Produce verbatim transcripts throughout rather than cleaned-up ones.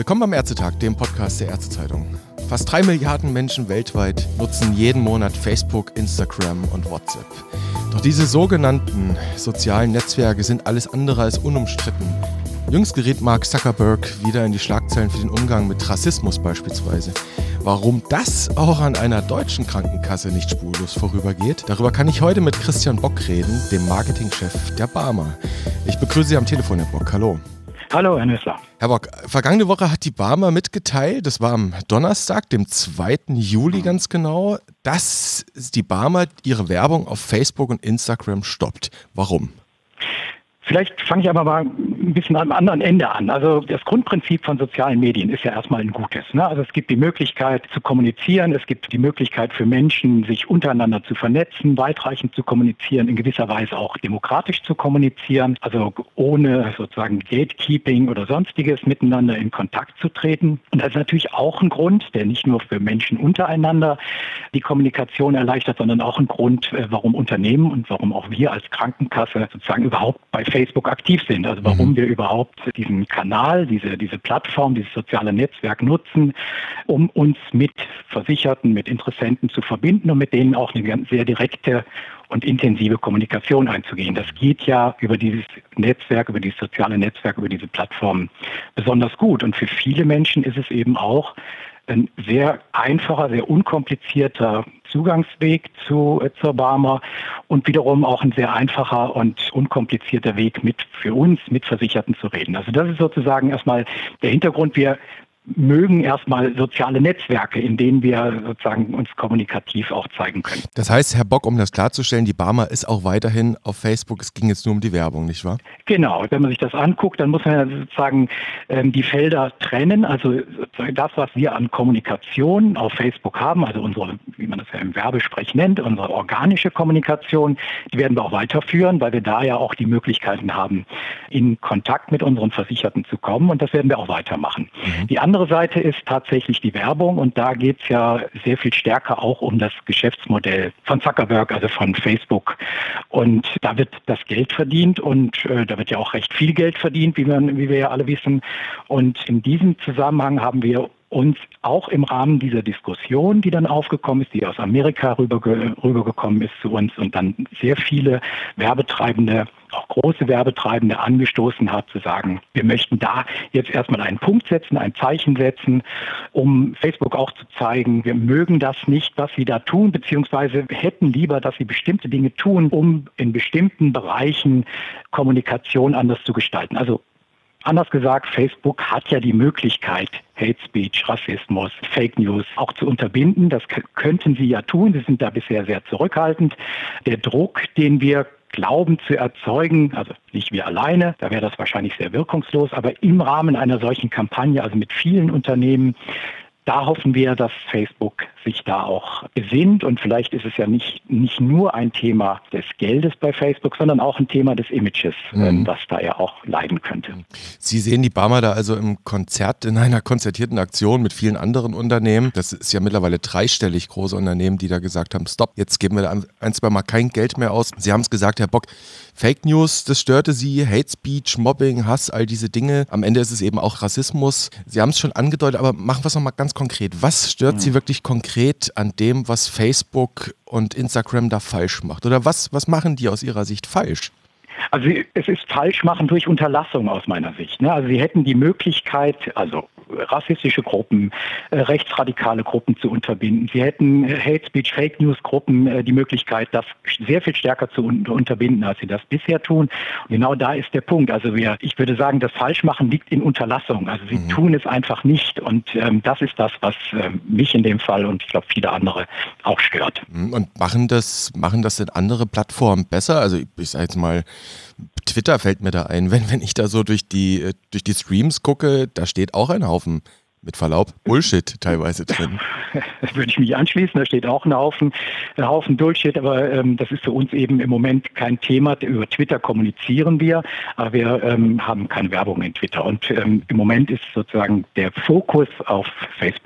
Willkommen beim Ärztetag, dem Podcast der Ärztezeitung. Fast drei Milliarden Menschen weltweit nutzen jeden Monat Facebook, Instagram und WhatsApp. Doch diese sogenannten sozialen Netzwerke sind alles andere als unumstritten. Jüngst geriet Mark Zuckerberg wieder in die Schlagzeilen für den Umgang mit Rassismus beispielsweise. Warum das auch an einer deutschen Krankenkasse nicht spurlos vorübergeht, darüber kann ich heute mit Christian Bock reden, dem Marketingchef der Barmer. Ich begrüße Sie am Telefon, Herr Bock. Hallo. Hallo, Herr Nüssler. Herr Bock, vergangene Woche hat die Barmer mitgeteilt, das war am Donnerstag, dem zweiten Juli ganz genau, dass die Barmer ihre Werbung auf Facebook und Instagram stoppt. Warum? Vielleicht fange ich aber mal ein bisschen am anderen Ende an. Also das Grundprinzip von sozialen Medien ist ja erstmal ein gutes. Ne? Also es gibt die Möglichkeit zu kommunizieren, es gibt die Möglichkeit für Menschen, sich untereinander zu vernetzen, weitreichend zu kommunizieren, in gewisser Weise auch demokratisch zu kommunizieren, also ohne sozusagen Gatekeeping oder sonstiges miteinander in Kontakt zu treten. Und das ist natürlich auch ein Grund, der nicht nur für Menschen untereinander die Kommunikation erleichtert, sondern auch ein Grund, warum Unternehmen und warum auch wir als Krankenkasse sozusagen überhaupt bei Facebook aktiv sind, also warum mhm. wir überhaupt diesen Kanal, diese, diese Plattform, dieses soziale Netzwerk nutzen, um uns mit Versicherten, mit Interessenten zu verbinden und mit denen auch eine ganz sehr direkte und intensive Kommunikation einzugehen. Das geht ja über dieses Netzwerk, über dieses soziale Netzwerk, über diese Plattform besonders gut. Und für viele Menschen ist es eben auch ein sehr einfacher, sehr unkomplizierter Zugangsweg zu, äh, zur Barmer und wiederum auch ein sehr einfacher und unkomplizierter Weg mit für uns, mit Versicherten zu reden. Also das ist sozusagen erstmal der Hintergrund. Wir mögen erstmal soziale Netzwerke, in denen wir sozusagen uns kommunikativ auch zeigen können. Das heißt, Herr Bock, um das klarzustellen, die Barmer ist auch weiterhin auf Facebook. Es ging jetzt nur um die Werbung, nicht wahr? Genau. Wenn man sich das anguckt, dann muss man ja sozusagen ähm, die Felder trennen. Also das, was wir an Kommunikation auf Facebook haben, also unsere, wie man das ja im Werbesprech nennt, unsere organische Kommunikation, die werden wir auch weiterführen, weil wir da ja auch die Möglichkeiten haben, in Kontakt mit unseren Versicherten zu kommen. Und das werden wir auch weitermachen. Mhm. Die andere Seite ist tatsächlich die Werbung und da geht es ja sehr viel stärker auch um das Geschäftsmodell von Zuckerberg, also von Facebook. Und da wird das Geld verdient und äh, da wird ja auch recht viel Geld verdient, wie, man, wie wir ja alle wissen. Und in diesem Zusammenhang haben wir uns auch im Rahmen dieser Diskussion, die dann aufgekommen ist, die aus Amerika rüberge- rübergekommen ist zu uns und dann sehr viele Werbetreibende, auch große Werbetreibende angestoßen hat, zu sagen, wir möchten da jetzt erstmal einen Punkt setzen, ein Zeichen setzen, um Facebook auch zu zeigen, wir mögen das nicht, was sie da tun, beziehungsweise hätten lieber, dass sie bestimmte Dinge tun, um in bestimmten Bereichen Kommunikation anders zu gestalten. Also anders gesagt, Facebook hat ja die Möglichkeit, Hate Speech, Rassismus, Fake News auch zu unterbinden. Das k- könnten sie ja tun. Sie sind da bisher sehr zurückhaltend. Der Druck, den wir glauben zu erzeugen, also nicht wir alleine, da wäre das wahrscheinlich sehr wirkungslos, aber im Rahmen einer solchen Kampagne, also mit vielen Unternehmen, da hoffen wir, dass Facebook sich da auch besinnt und vielleicht ist es ja nicht, nicht nur ein Thema des Geldes bei Facebook, sondern auch ein Thema des Images, mhm. das da ja auch leiden könnte. Sie sehen die Barmer da also im Konzert, in einer konzertierten Aktion mit vielen anderen Unternehmen. Das ist ja mittlerweile dreistellig große Unternehmen, die da gesagt haben, stopp, jetzt geben wir da ein, zwei Mal kein Geld mehr aus. Sie haben es gesagt, Herr Bock, Fake News, das störte Sie, Hate Speech, Mobbing, Hass, all diese Dinge. Am Ende ist es eben auch Rassismus. Sie haben es schon angedeutet, aber machen wir es nochmal ganz konkret. Was stört mhm. Sie wirklich konkret an dem, was Facebook und Instagram da falsch macht? Oder was, was machen die aus Ihrer Sicht falsch? Also es ist falsch machen durch Unterlassung aus meiner Sicht. Ne? Also sie hätten die Möglichkeit, also rassistische Gruppen, äh, rechtsradikale Gruppen zu unterbinden. Sie hätten äh, Hate Speech, Fake News Gruppen äh, die Möglichkeit, das sehr viel stärker zu un- unterbinden, als sie das bisher tun. Und genau da ist der Punkt. Also wir, ich würde sagen, das Falschmachen liegt in Unterlassung. Also sie mhm. tun es einfach nicht. Und ähm, das ist das, was äh, mich in dem Fall und ich glaube viele andere auch stört. Und machen das, machen das denn andere Plattformen besser? Also ich sage jetzt mal, Twitter fällt mir da ein, wenn, wenn ich da so durch die, durch die Streams gucke, da steht auch ein Haufen, mit Verlaub, Bullshit teilweise drin. Das würde ich mich anschließen, da steht auch ein Haufen, ein Haufen Bullshit, aber ähm, das ist für uns eben im Moment kein Thema. Über Twitter kommunizieren wir, aber wir ähm, haben keine Werbung in Twitter und ähm, im Moment ist sozusagen der Fokus auf Facebook.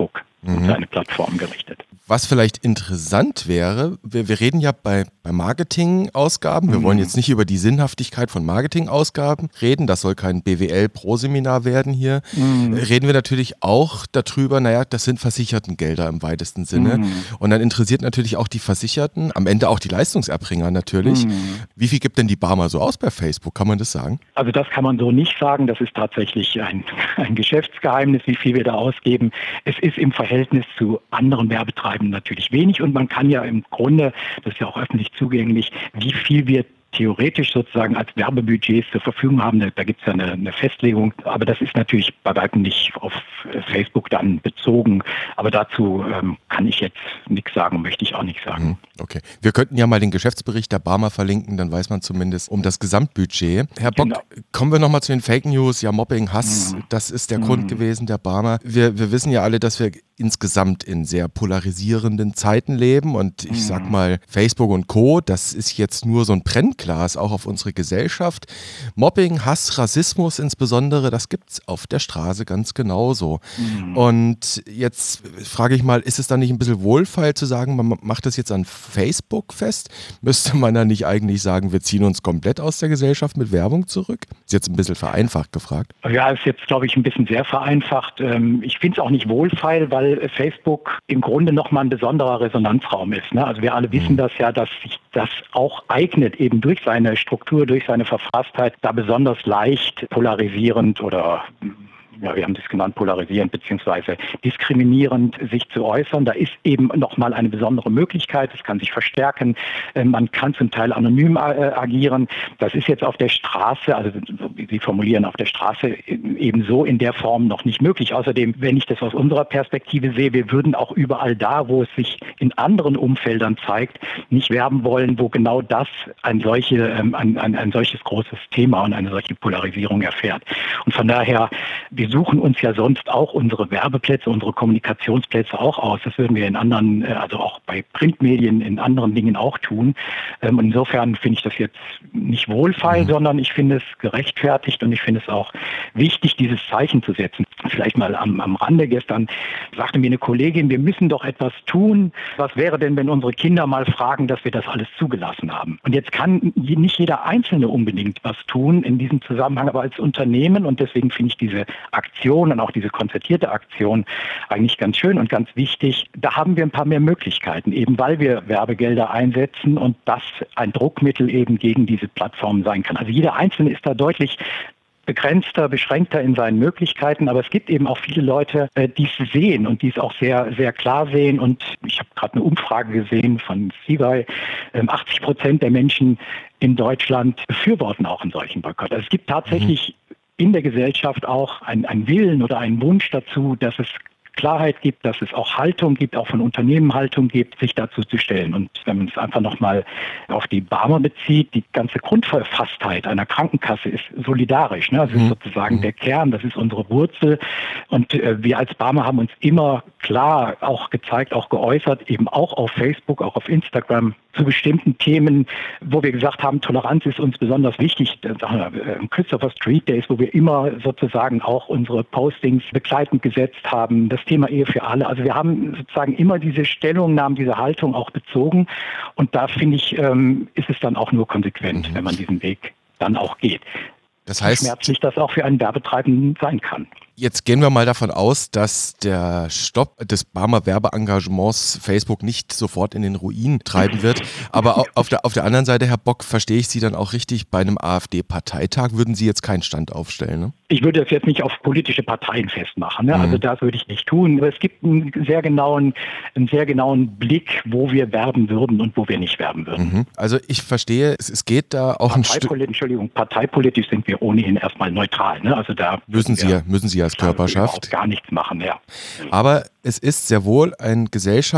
und mhm. seine Plattform gerichtet. Was vielleicht interessant wäre, wir, wir reden ja bei, bei Marketingausgaben, wir mhm. wollen jetzt nicht über die Sinnhaftigkeit von Marketingausgaben reden, das soll kein B W L-Pro-Seminar werden hier. Mhm. Reden wir natürlich auch darüber, naja, das sind Versichertengelder im weitesten Sinne. Mhm. Und dann interessiert natürlich auch die Versicherten, am Ende auch die Leistungserbringer natürlich. Mhm. Wie viel gibt denn die Barmer so aus bei Facebook, kann man das sagen? Also das kann man so nicht sagen, das ist tatsächlich ein, ein Geschäftsgeheimnis, wie viel wir da ausgeben. Es ist im Verhältnis zu anderen Werbetreibenden natürlich wenig und man kann ja im Grunde, das ist ja auch öffentlich zugänglich, wie viel wir theoretisch sozusagen als Werbebudgets zur Verfügung haben. Da, da gibt es ja eine, eine Festlegung, aber das ist natürlich bei weitem nicht auf Facebook dann bezogen. Aber dazu ähm, kann ich jetzt nichts sagen, möchte ich auch nicht sagen. Okay, wir könnten ja mal den Geschäftsbericht der Barmer verlinken, dann weiß man zumindest um das Gesamtbudget. Herr Bock, genau. Kommen wir nochmal zu den Fake News. Ja, Mobbing, Hass, mhm. das ist der mhm. Grund gewesen der Barmer. Wir, wir wissen ja alle, dass wir insgesamt in sehr polarisierenden Zeiten leben und ich mhm. sag mal, Facebook und Co., das ist jetzt nur so ein Brennglas auch auf unsere Gesellschaft. Mobbing, Hass, Rassismus insbesondere, das gibt's auf der Straße ganz genauso. Mhm. Und jetzt frage ich mal, ist es dann nicht ein bisschen wohlfeil zu sagen, man macht das jetzt an Facebook fest? Müsste man dann nicht eigentlich sagen, wir ziehen uns komplett aus der Gesellschaft mit Werbung zurück? Ist jetzt ein bisschen vereinfacht gefragt. Ja, ist jetzt, glaube ich, ein bisschen sehr vereinfacht. Ich finde es auch nicht wohlfeil, weil Facebook im Grunde nochmal ein besonderer Resonanzraum ist. Ne? Also wir alle wissen mhm. das ja, dass sich das auch eignet, eben durch seine Struktur, durch seine Verfasstheit, da besonders leicht polarisierend oder ja, wir haben das genannt, polarisierend beziehungsweise diskriminierend sich zu äußern. Da ist eben nochmal eine besondere Möglichkeit, es kann sich verstärken, man kann zum Teil anonym agieren. Das ist jetzt auf der Straße, also wie Sie formulieren, auf der Straße eben so in der Form noch nicht möglich. Außerdem, wenn ich das aus unserer Perspektive sehe, wir würden auch überall da, wo es sich in anderen Umfeldern zeigt, nicht werben wollen, wo genau das ein, solche, ein, ein, ein solches großes Thema und eine solche Polarisierung erfährt. Und von daher, wir suchen uns ja sonst auch unsere Werbeplätze, unsere Kommunikationsplätze auch aus. Das würden wir in anderen, also auch bei Printmedien, in anderen Dingen auch tun. Und insofern finde ich das jetzt nicht wohlfeil, mhm. sondern ich finde es gerechtfertigt und ich finde es auch wichtig, dieses Zeichen zu setzen. Vielleicht mal am, am Rande gestern sagte mir eine Kollegin, wir müssen doch etwas tun. Was wäre denn, wenn unsere Kinder mal fragen, dass wir das alles zugelassen haben? Und jetzt kann nicht jeder Einzelne unbedingt was tun in diesem Zusammenhang, aber als Unternehmen, und deswegen finde ich diese Aktion und auch diese konzertierte Aktion eigentlich ganz schön und ganz wichtig. Da haben wir ein paar mehr Möglichkeiten, eben weil wir Werbegelder einsetzen und das ein Druckmittel eben gegen diese Plattformen sein kann. Also jeder Einzelne ist da deutlich begrenzter, beschränkter in seinen Möglichkeiten, aber es gibt eben auch viele Leute, die es sehen und die es auch sehr, sehr klar sehen. Und ich habe gerade eine Umfrage gesehen von C B I, achtzig Prozent der Menschen in Deutschland befürworten auch einen solchen Boykott. Also es gibt tatsächlich mhm. in der Gesellschaft auch ein, ein Willen oder einen Wunsch dazu, dass es Klarheit gibt, dass es auch Haltung gibt, auch von Unternehmen Haltung gibt, sich dazu zu stellen. Und wenn man es einfach nochmal auf die Barmer bezieht, die ganze Grundverfasstheit einer Krankenkasse ist solidarisch. Ne? Das ist sozusagen der Kern, das ist unsere Wurzel. Und äh, wir als Barmer haben uns immer klar auch gezeigt, auch geäußert, eben auch auf Facebook, auch auf Instagram, zu bestimmten Themen, wo wir gesagt haben, Toleranz ist uns besonders wichtig. Christopher Street Days, wo wir immer sozusagen auch unsere Postings begleitend gesetzt haben. Das Thema Ehe für alle. Also wir haben sozusagen immer diese Stellungnahmen, diese Haltung auch bezogen. Und da finde ich, ähm, ist es dann auch nur konsequent, mhm. wenn man diesen Weg dann auch geht. Das heißt, wie schmerzlich das auch für einen Werbetreibenden sein kann. Jetzt gehen wir mal davon aus, dass der Stopp des Barmer Werbeengagements Facebook nicht sofort in den Ruin treiben wird. Aber auf der, auf der anderen Seite, Herr Bock, verstehe ich Sie dann auch richtig, bei einem AfD-Parteitag würden Sie jetzt keinen Stand aufstellen, ne? Ich würde das jetzt nicht auf politische Parteien festmachen, ne? Mhm. Also das würde ich nicht tun. Aber es gibt einen sehr genauen, einen sehr genauen Blick, wo wir werben würden und wo wir nicht werben würden. Mhm. Also ich verstehe, es, es geht da auch ein Stück... Entschuldigung, parteipolitisch sind wir ohnehin erstmal neutral, ne? Also da müssen Sie ja, müssen Sie ja als Körperschaft gar nichts machen, ja. Aber es ist sehr wohl ein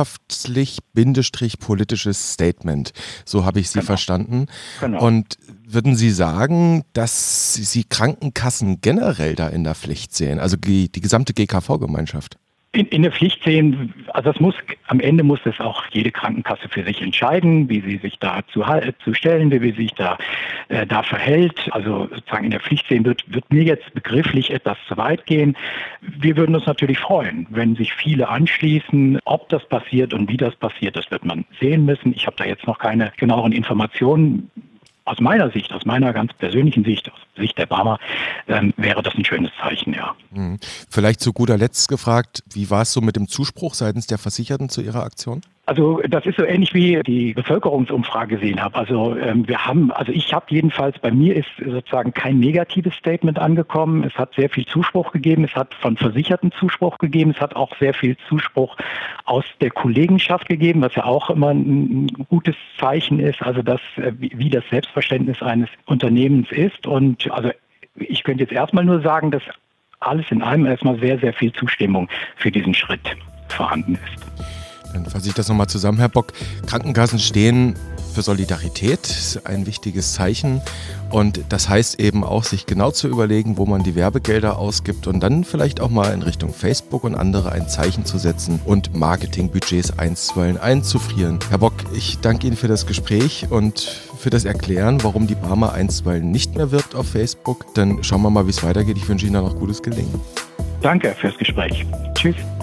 gesellschaftlich-politisches Statement. So habe ich Sie genau. verstanden. Genau. Und würden Sie sagen, dass Sie Krankenkassen generell da in der Pflicht sehen? Also die, die gesamte G K V-Gemeinschaft? In, in der Pflicht sehen, also das muss, am Ende muss das auch jede Krankenkasse für sich entscheiden, wie sie sich da zu, zu stellen, wie sie sich da, äh, da verhält. Also sozusagen in der Pflicht sehen wird, wird mir jetzt begrifflich etwas zu weit gehen. Wir würden uns natürlich freuen, wenn sich viele anschließen. Ob das passiert und wie das passiert, das wird man sehen müssen. Ich habe da jetzt noch keine genaueren Informationen. Aus meiner Sicht, aus meiner ganz persönlichen Sicht, aus Sicht der Barmer, ähm, wäre das ein schönes Zeichen, ja. Hm. Vielleicht zu guter Letzt gefragt, wie war es so mit dem Zuspruch seitens der Versicherten zu Ihrer Aktion? Also das ist so ähnlich wie die Bevölkerungsumfrage gesehen habe. Also ähm, wir haben, also ich habe jedenfalls, bei mir ist sozusagen kein negatives Statement angekommen. Es hat sehr viel Zuspruch gegeben. Es hat von Versicherten Zuspruch gegeben. Es hat auch sehr viel Zuspruch aus der Kollegenschaft gegeben, was ja auch immer ein, ein gutes Zeichen ist. Also das, äh, wie, wie das Selbstverständnis eines Unternehmens ist. Und also ich könnte jetzt erstmal nur sagen, dass alles in allem erstmal sehr, sehr viel Zustimmung für diesen Schritt vorhanden ist. Dann fasse ich das nochmal zusammen, Herr Bock. Krankenkassen stehen für Solidarität, ist ein wichtiges Zeichen. Und das heißt eben auch, sich genau zu überlegen, wo man die Werbegelder ausgibt und dann vielleicht auch mal in Richtung Facebook und andere ein Zeichen zu setzen und Marketingbudgets einstweilen einzufrieren. Herr Bock, ich danke Ihnen für das Gespräch und für das Erklären, warum die Barmer einstweilen nicht mehr wirkt auf Facebook. Dann schauen wir mal, wie es weitergeht. Ich wünsche Ihnen da noch gutes Gelingen. Danke fürs Gespräch. Tschüss.